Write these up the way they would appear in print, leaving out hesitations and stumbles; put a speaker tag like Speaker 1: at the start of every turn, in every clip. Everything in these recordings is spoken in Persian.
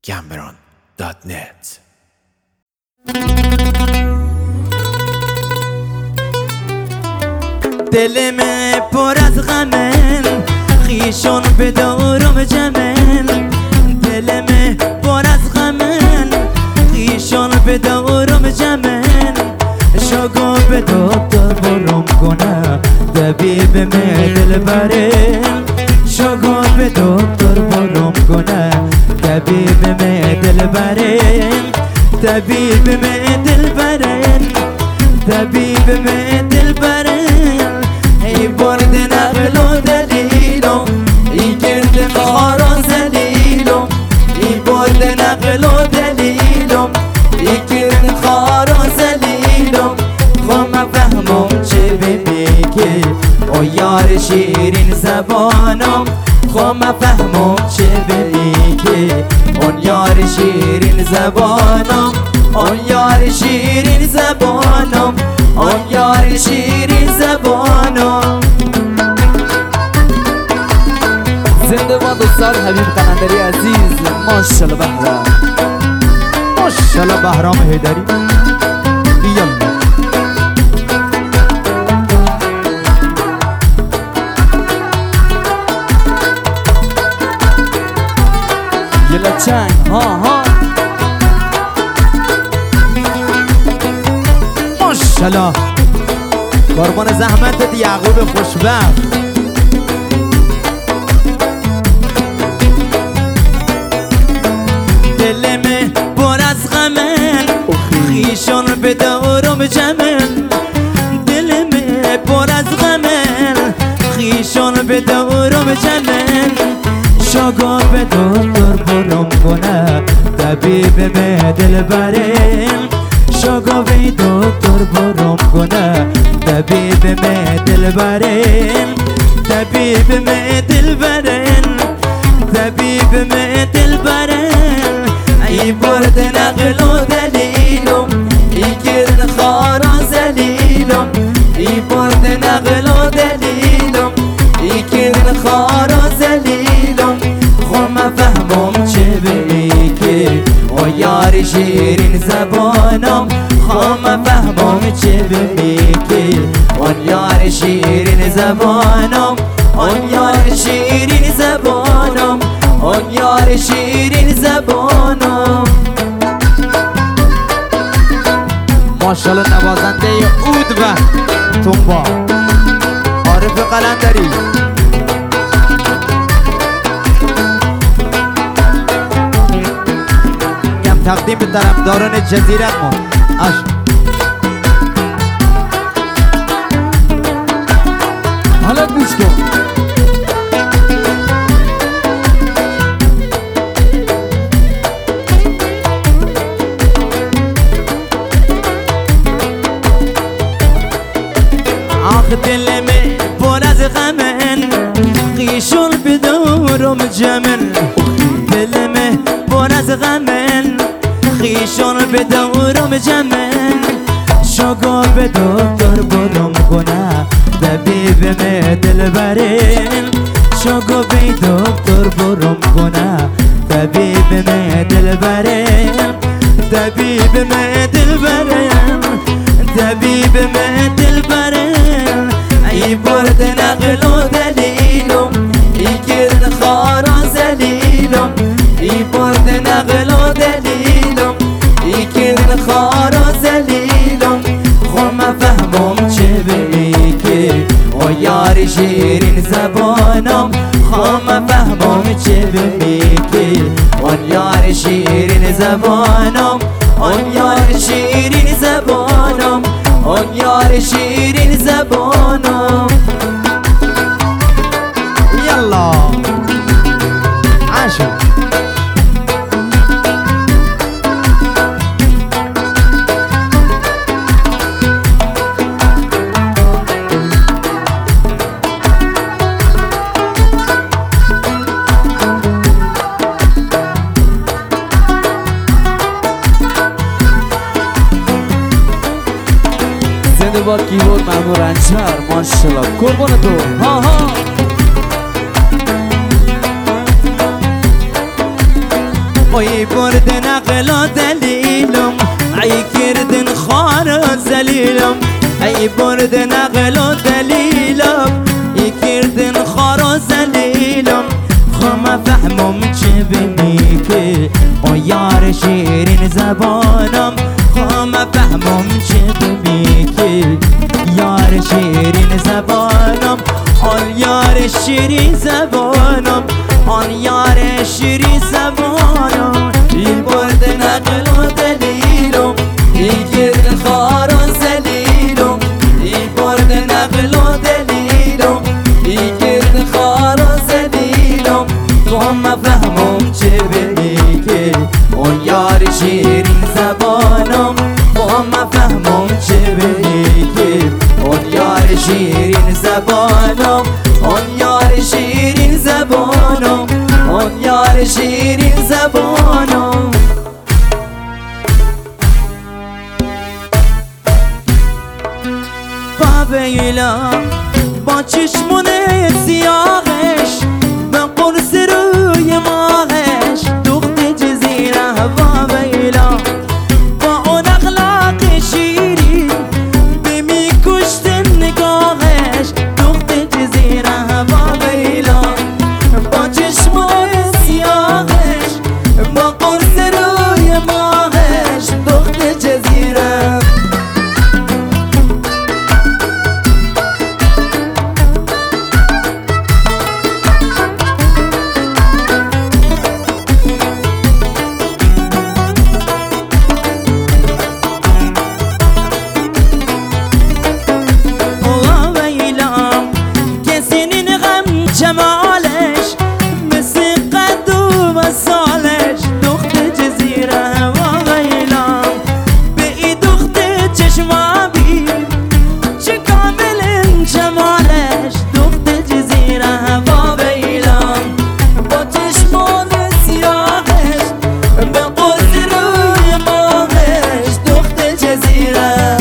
Speaker 1: Gambron.net.
Speaker 2: دلم پر از غمن خیشون به دورم جمن دلم پر از غمن خیشون به دورم جمن شگو به دکتر برم کنه طبیب می دل برن شگو به دکتر برم کنه طبیب می دل برن طبیب می دل برن طبیب می دل برن ای برد نقل و دلیلو ای گرد خار و زلیلو ای برد نقل و دلیلو ای گرد خار و زلیلو خب فهمم چه بمیگی او یار شیرین زبانم خب فهمم چه بمیگی اون یار شیرین زبانم اون یار شیرین زبانم اون یار شیرین زبانم
Speaker 3: زنده باد استاد حبیب قلندری عزیز ماشاءالله بهرام
Speaker 2: ماشاءالله بهرام حیدری یلا
Speaker 3: یلا چنگ ها ها
Speaker 2: ماشاءالله قربان زحمتت یعقوب خوشبخت دلم پر از غمن خیشان به دورم جمن دلم پر از غمن خیشان به دورم جمن شگو به دکتر برم کنه طبیب می دل برن شگو به دکتر برم کنه طبیب می دل برن طبیب می دل برن طبیب می دل برن ای برد نقل و دلیلم ای گرد خار و زلیلم ای برد نقل و دلیلم ای گرد خار و زلیلم خب فهمم چه بمیگی او یار شیرین زبانم خب فهمم چه بمیگی اون یار شیرین زبانم اون یار شیرین زبانم اون یار شیرین زبانم ماشاءالله نوازنده عود و تنبا عارف قلندری کم تقدیم به طرفداران جزیره ما
Speaker 3: حالا گوش کن
Speaker 2: آخ دلم پر از غمن خیشون به دورم جمن دلم پر از غمن خیشون به دورم جمن شگو به دکتر برم کنه طبیب می دل برن شگو به دکتر برم کنه طبیب می دل برن طبیب می دل برن طبیب می دل برن ای برد نقل و دلیلم ای گرد خار و زلیلم ای برد نقل و دلیلم ای گرد خار و زلیلم خب فهمم چه بمیگی او یار شیرین زبانم خب فهمم چه بمیگی اون یار شیرین زبانم اون یار شیرین زبانم اون یار شیرین زبانم یلا عاشق
Speaker 3: زنده باد کیبورد ممنون رنجر ماشاءالله قربان تو ها ها
Speaker 2: ای برد نقل و دلیلم ای کردن خار و زلیلم ای برد نقل و دلیلم ای کردن خار و زلیلم خما فهمم چه بینی که او یار شیرین زبانم خما فهمم چه بینی که یار شیرین زبانم آن یار شیرین زبانم آن یار شیرین زبانم این برد نقل و دلیلم این گرد خار و زلیلم این برد نقل و دلیلم این گرد خار و زلیلم تو هم فهمم چه بگی که اون یار شیرین زبانم تو هم فهمم چه بگی که اون یار شیرین زبانم اون یار شیرین زبانم اون یار شیرین زبانم بابیلا با چشمون سیاهش به قرص روی ماهش دخت جزیره بابیلا با اون اخلاق شیرین به میکشت نگاهش دخت جزیره بابیلا با چشمون سیاهش با قرص روی ماهش دخت جزیره جمالش مثل قد و سالش دخت جزیره و غیلم به ای دخت چشمابی چه کامل جمالش دخت جزیره و غیلم با چشمان سیاهش به قرص روی ماهش دخت جزیره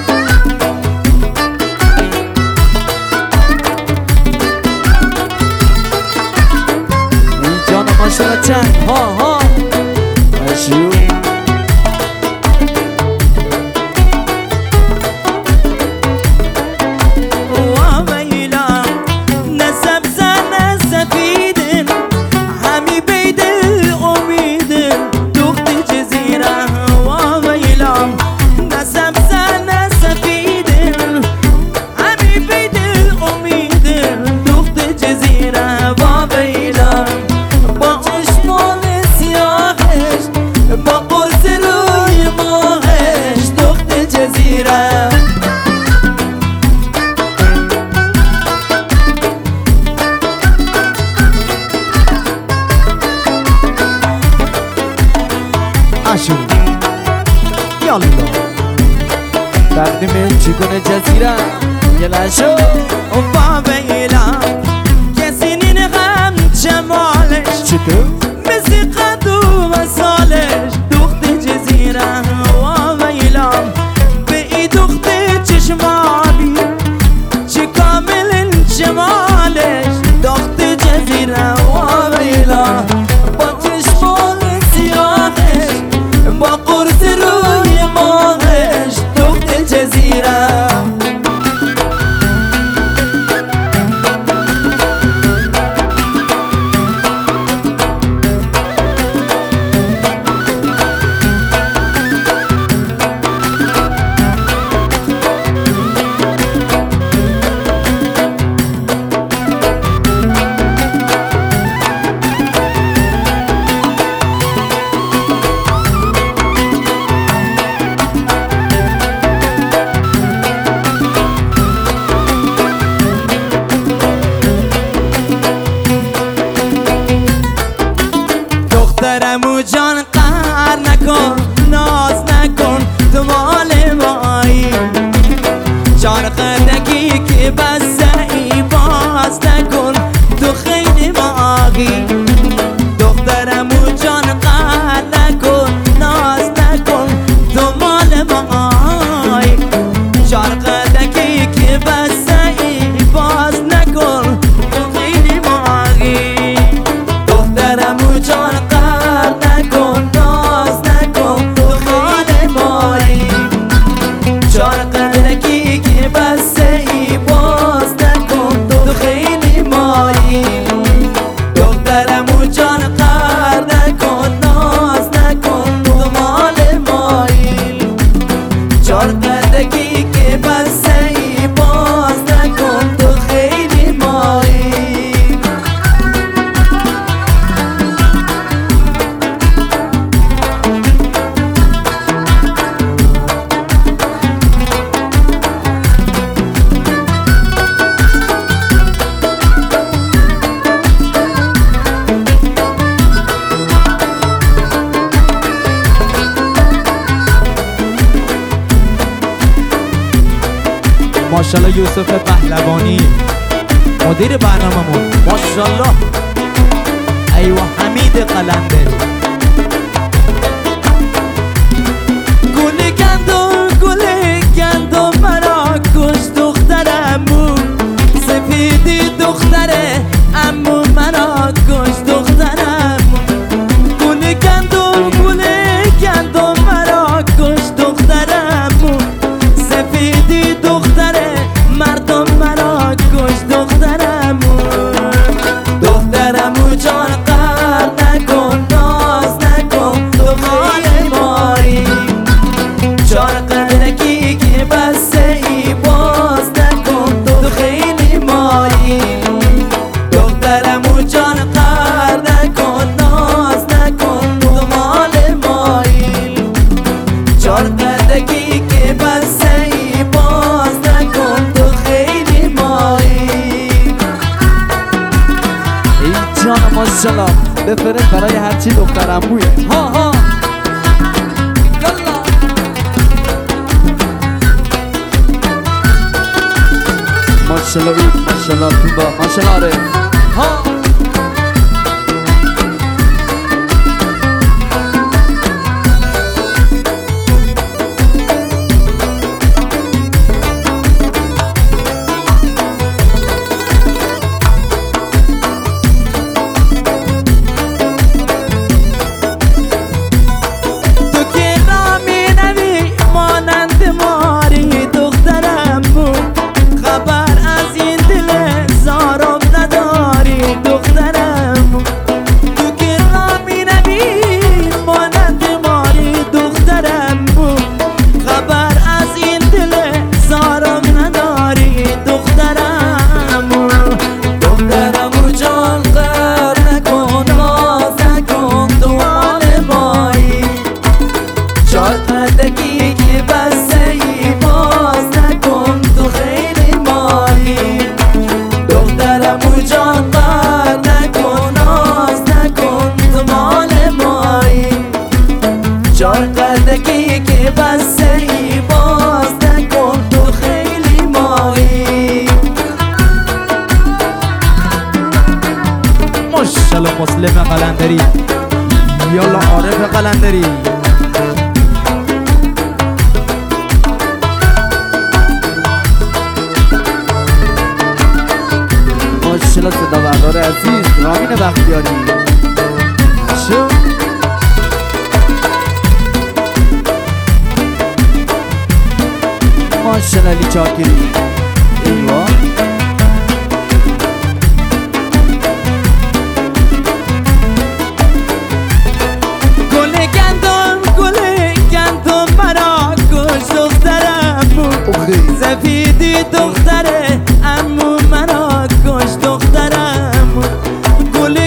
Speaker 2: چند ها ها اشیو و ویلا نسب زن سفیدن همی بید امیدن دخت جزیره و ویلا نسب زن سفیدن همی بید امیدن دخت جزیره و ویلا با قرص روی ماهش دخت جزیره اشو یالا تقدیم چیکونه جزیره یلاشو بابیلا کسی نینقم جمالش چطور؟ مثل قد و سالش دخت جزیره و ویلام به ای دخت چشمابی چه کامل جمالش دخت جزیره و ویلام با چشمان سیاهش با قرص روی ماهش دخت جزیره دخترمو جان قهر نکن ناز نکن تو مال مایی چرخدگی که بزهی باز نکن تو خیلی ماغی دخترمو جان قهر نکن ناز نکن تو مال مایی چرخدگی که بزهی باز نکن تو خیلی ماغی دخترمو جان قهر نکن ماشاءالله یوسف پهلوانی مدیر برنامه‌مون، ماشاءالله. ایوه حمید قلندری. گل گندم مرا کش دخترمو، سفیدی دختره امو مرا کش دخترمو. گل گندم مرا کش دخترمو، سفیدی دختره مردم مرا کش دخترمو. دخترمو جان قهر نکن، ناز نکن، تو خاله ماری. جان قدرکی که بسته ای باز نکن، تو خیلی ماری. دخترمو جان قهر نکن، ناز نکن، تو مال مایی. جان قدرکی که بسته ای باز نکن، تو خیلی مایی.
Speaker 3: ای جان ماشاءالله بفرست برای هرچی دخترمویه. ها ها یالا ماشاءالله اید، ماشاءالله توبا، ماشاءالله آره. ها
Speaker 2: جان قدکی که بسته ای باز نکن، تو خیلی مایی. ماشاءالله مسلم قلندری. یالا عارف قلندری.
Speaker 3: ماشاءالله صدا بردار عزیز رامین بختیاری. شو ماشاءالله علی چاکری. ایوا
Speaker 2: گل گندم مرا کش دخترمو، سفیدی دختره امو مرا کش دخترمو. گل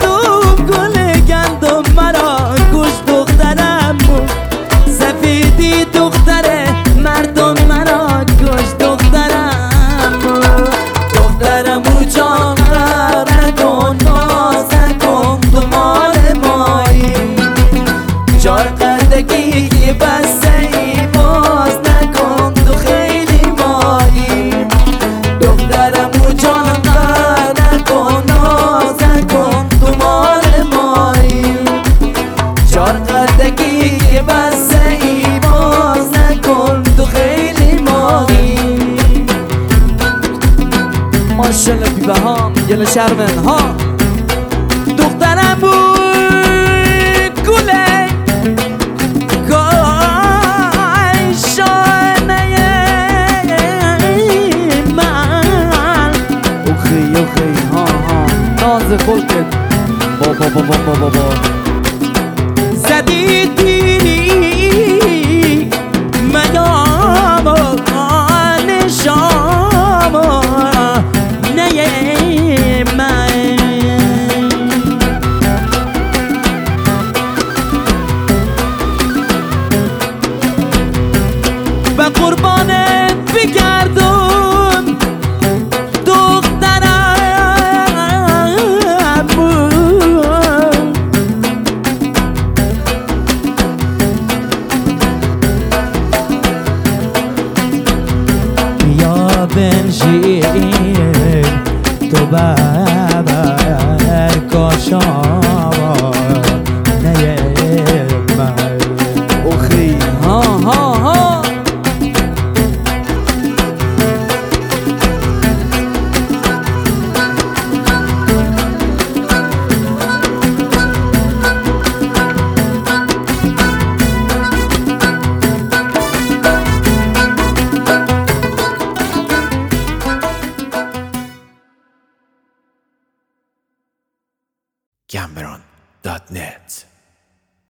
Speaker 2: گندم مرا کش دخترمو، سفیدی دختره مردم مرا کش دخترمو. دخترمو جان قهر نکن، ناز نکن، تو مال مایی. جان قدکی که بسته ای باز نکن، تو خیلی مایی. دخترمو جان قهر نکن، ناز نکن، تو مال مایی. جان قدکی که بسته ای باز نکن، تو خیلی مایی.
Speaker 3: ماشاءالله بی بهام گل شرمن. ها
Speaker 2: دخترمو گله
Speaker 3: ناز خلقت بابا
Speaker 2: زدیدی مدامو نشامو نه من. به قربانت بگردم دخترم، شیر تو ببر کاشاوار نیم من
Speaker 3: اوخی ها ها ها
Speaker 1: Cameron.net